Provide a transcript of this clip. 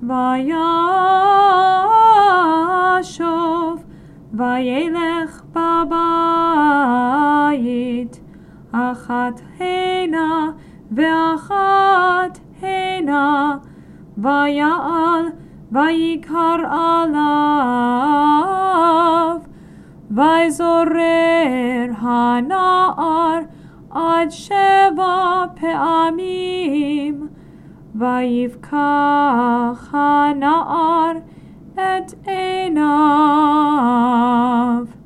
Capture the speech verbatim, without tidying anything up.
וישוב וילך בבית אחת הנה ואחת הנה, ויעל ויקר עליו, ויזורר הנער עד שבע פעמים, ויפקח הנער את עיניו.